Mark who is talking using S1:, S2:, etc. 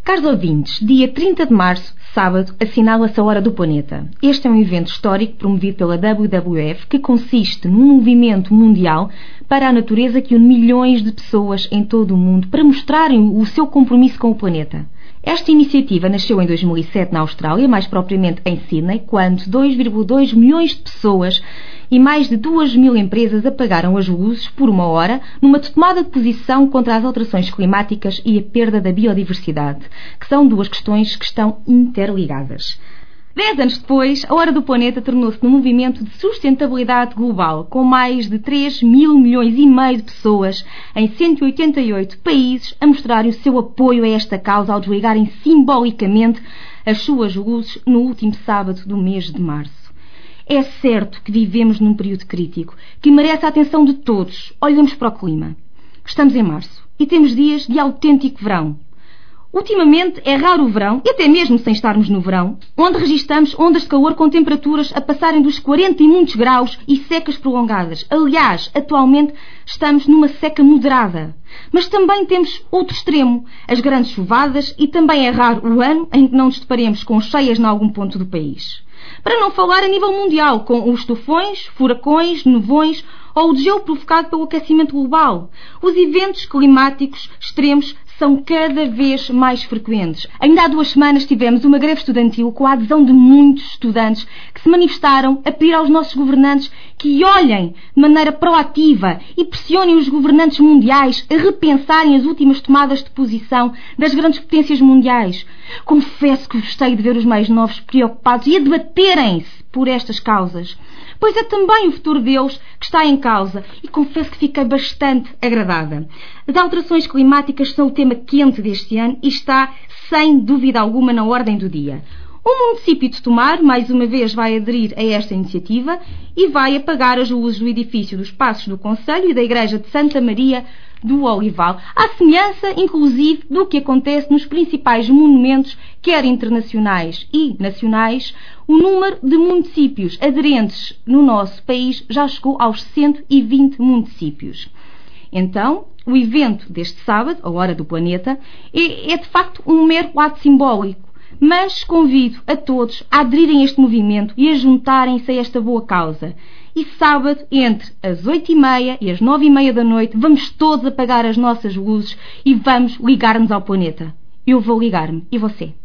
S1: Caros ouvintes, dia 30 de março, sábado, assinala-se a Hora do Planeta. Este é um evento histórico promovido pela WWF que consiste num movimento mundial para a natureza que une milhões de pessoas em todo o mundo para mostrarem o seu compromisso com o planeta. Esta iniciativa nasceu em 2007 na Austrália, mais propriamente em Sydney, quando 2,2 milhões de pessoas e mais de 2.000 empresas apagaram as luzes por 1 hora numa tomada de posição contra as alterações climáticas e a perda da biodiversidade, que são duas questões que estão interligadas. 10 anos depois, a Hora do Planeta tornou-se num movimento de sustentabilidade global, com mais de 3.000 milhões e meio de pessoas em 188 países a mostrarem o seu apoio a esta causa ao desligarem simbolicamente as suas luzes no último sábado do mês de março. É certo que vivemos num período crítico, que merece a atenção de todos. Olhamos para o clima. Estamos em março e temos dias de autêntico verão. Ultimamente é raro o verão, e até mesmo sem estarmos no verão, onde registamos ondas de calor com temperaturas a passarem dos 40 e muitos graus e secas prolongadas. Aliás, atualmente estamos numa seca moderada. Mas também temos outro extremo, as grandes chuvadas, e também é raro o ano em que não nos deparemos com cheias em algum ponto do país. Para não falar a nível mundial, com os tufões, furacões, nevões ou o gelo provocado pelo aquecimento global. Os eventos climáticos extremos são cada vez mais frequentes. Ainda há 2 semanas tivemos uma greve estudantil com a adesão de muitos estudantes que se manifestaram a pedir aos nossos governantes que olhem de maneira proativa e pressionem os governantes mundiais a repensarem as últimas tomadas de posição das grandes potências mundiais. Confesso que gostei de ver os mais novos preocupados e a debaterem-se por estas causas, pois é também o futuro deles que está em causa, e confesso que fiquei bastante agradada. As alterações climáticas são o tema quente deste ano e está, sem dúvida alguma, na ordem do dia. O município de Tomar, mais uma vez, vai aderir a esta iniciativa e vai apagar as luzes do edifício dos Passos do Concelho e da Igreja de Santa Maria do Olival, à semelhança, inclusive, do que acontece nos principais monumentos, quer internacionais e nacionais. O número de municípios aderentes no nosso país já chegou aos 120 municípios. Então, o evento deste sábado, a Hora do Planeta, é de facto um mero ato simbólico, mas convido a todos a aderirem a este movimento e a juntarem-se a esta boa causa. E sábado, entre as 8h30 e as 9h30 da noite, vamos todos apagar as nossas luzes e vamos ligar-nos ao planeta. Eu vou ligar-me. E você?